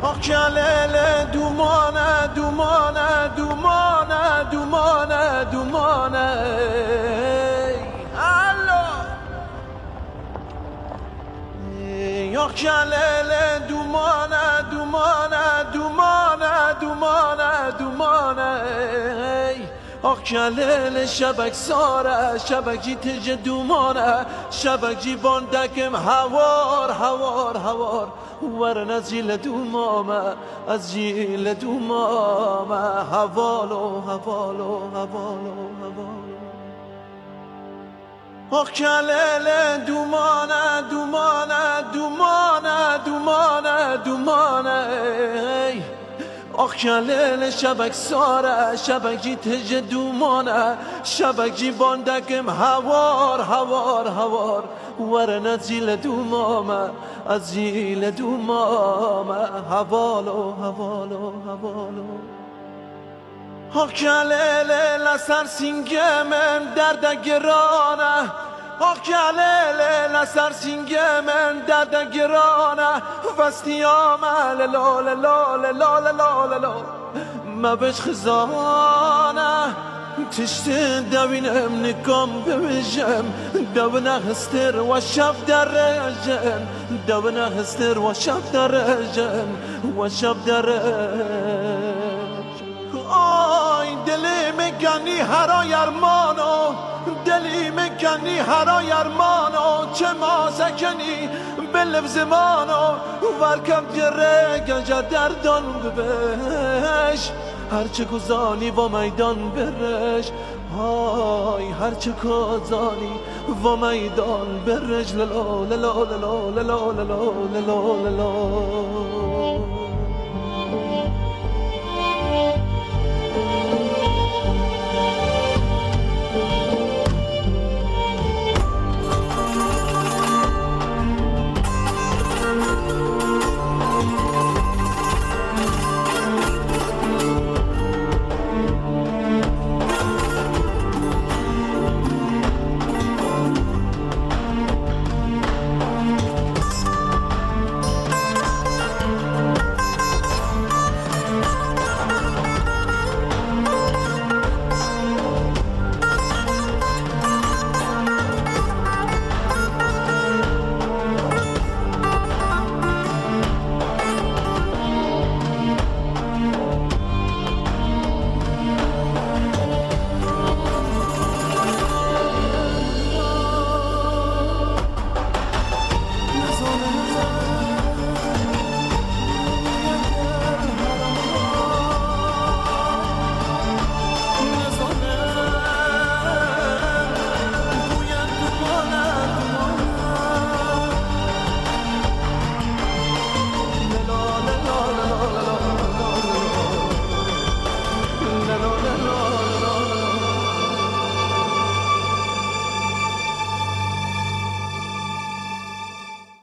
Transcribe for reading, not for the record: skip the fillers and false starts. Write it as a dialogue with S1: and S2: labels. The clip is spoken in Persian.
S1: آخ کلله دومانه دومانه دومانه دومانه دومانه آخ کلله دومانه دومانه دومانه دومانه دومانه آخ کلله شبک ساره شبک جی تج دومانه شبک جی باندکم هوار هوار هوار ورن از جیل دومامه از جیل دومامه هوالو هوالو هوالو هوالو آخ کلله دومانه دومانه دومانه دومانه دومانه آخ کلله شبک ساره شبک جی تج دومانه شبک جی باندکم هوار هوار هوار ورن از جیل دومامه از جیل دومامه هوالو هوالو هوالو آخ کلله لسر سینگمن درد گرانه آخ کلله لسر سینگمن درد گرانه وستیامه لال لال لال لال مبش خزانه تشت دوینم نکام ببیجم دوونه هستر و شب درجن دوونه هستر و شب درجن و شب درجن آی دلی میگنی هرای ارمانو دلی میگنی هرای ارمانو چه ما سکنی بلف زمانو ورکم جره گنجا دردان ببش هرچه گذانی و میدان برش های هرچه گذانی و میدان برش للا للا للا للا للا للا للا